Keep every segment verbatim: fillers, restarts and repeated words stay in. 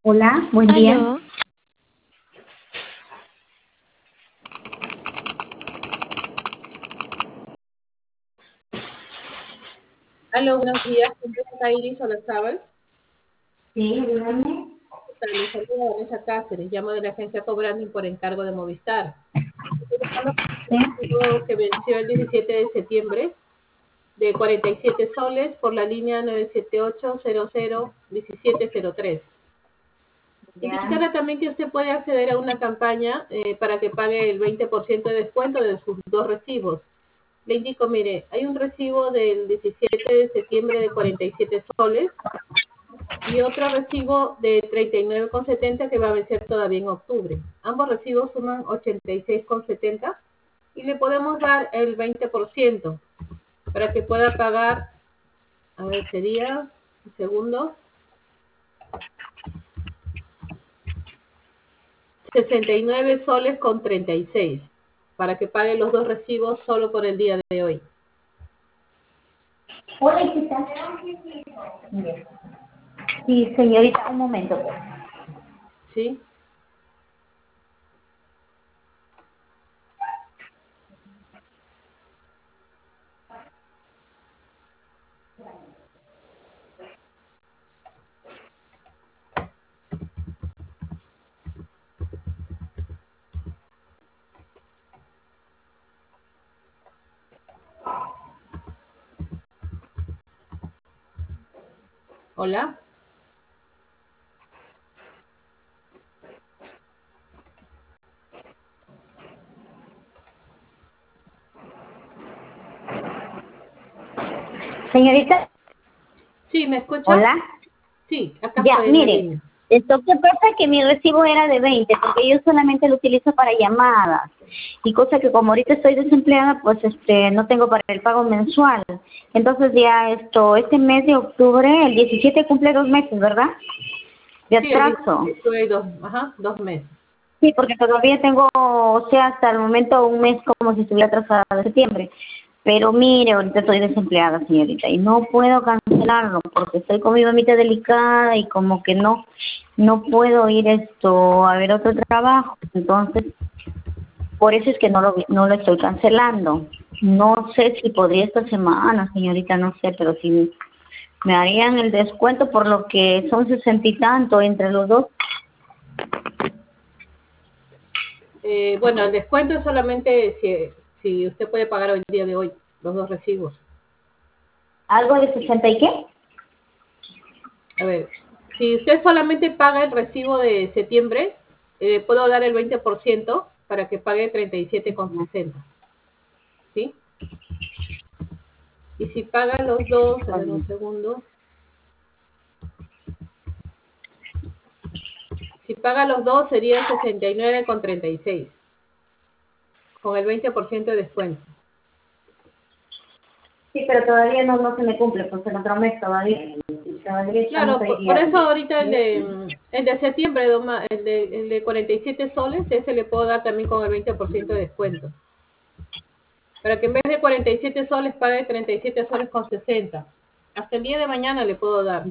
Hola, buen día. Aló, Aló, buenos días. Empresa Iris Olazábal. Sí, dígame. ¿Qué tal? Les saluda Vanessa Cáceres. Llamo de la agencia Cobranding por encargo de Movistar. Estoy llamando Sí. por un recibo que venció el diecisiete de septiembre de cuarenta y siete soles por la línea nueve siete ocho cero cero uno siete cero tres. Ya. Indicarle también que usted puede acceder a una campaña eh, para que pague el veinte por ciento de descuento de sus dos recibos. Le indico, mire, hay un recibo del diecisiete de septiembre de cuarenta y siete soles y otro recibo de treinta y nueve con setenta que va a vencer todavía en octubre. Ambos recibos suman ochenta y seis con setenta y le podemos dar el veinte por ciento para que pueda pagar, a ver, sería, un segundo, sesenta y nueve soles con treinta y seis para que pague los dos recibos solo por el día de hoy. Hola, ¿qué tal? Bien. Sí, señorita, un momento, pues. ¿Sí? Hola. Señorita, ¿Sí, me escucha? hola. Sí, acá Ya, estoy en la mire, línea. esto que pasa es que mi recibo era de veinte, porque yo solamente lo utilizo para llamadas. Y cosa que como ahorita estoy desempleada, pues este no tengo para el pago mensual. Entonces ya esto, este mes de octubre, el diecisiete cumple dos meses, ¿verdad? De Sí, el atraso. diecisiete estuve dos, ajá, dos meses. Sí, porque todavía tengo, o sea, hasta el momento un mes como si estuviera atrasada de septiembre. Pero mire, ahorita estoy desempleada, señorita, y no puedo cancelarlo porque estoy con mi mamita delicada y como que no, no puedo ir esto a ver otro trabajo. Entonces, por eso es que no lo, no lo estoy cancelando. No sé si podría esta semana, señorita, no sé, pero si me harían el descuento por lo que son sesenta y tanto entre los dos. Eh, bueno, el descuento es solamente si, si usted puede pagar el día de hoy los dos recibos. ¿Algo de sesenta y qué? A ver, si usted solamente paga el recibo de septiembre, eh, puedo dar el veinte por ciento para que pague treinta y siete con sesenta, ¿sí? Y si paga los dos, a ver un segundo. Si paga los dos sería sesenta y nueve con treinta y seis, con el veinte por ciento de descuento. Sí, pero todavía no, no se me cumple, pues el otro mes todavía. Todavía estamos Claro, hoy por, por día. eso ahorita el de, el de septiembre, Doma, el de, el de cuarenta y siete soles, ese le puedo dar también con el veinte por ciento de descuento. Para que en vez de cuarenta y siete soles pague treinta y siete soles con sesenta. Hasta el día de mañana le puedo dar.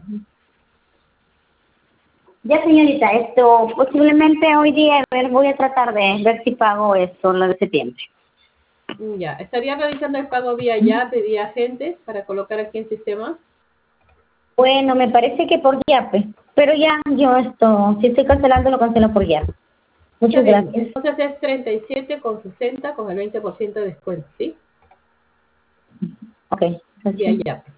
Ya, señorita, esto posiblemente hoy día, a ver, voy a tratar de ver si pago esto, lo de septiembre. Ya, estaría realizando el pago vía Yape, vía agente, para colocar aquí en sistema. Bueno, me parece que por Yape, pero ya yo esto, si estoy cancelando, lo cancelo por Yape. Está Muchas bien, gracias. entonces es treinta y siete con sesenta con el veinte por ciento de descuento, ¿sí? Ok, Vía gracias. Yape.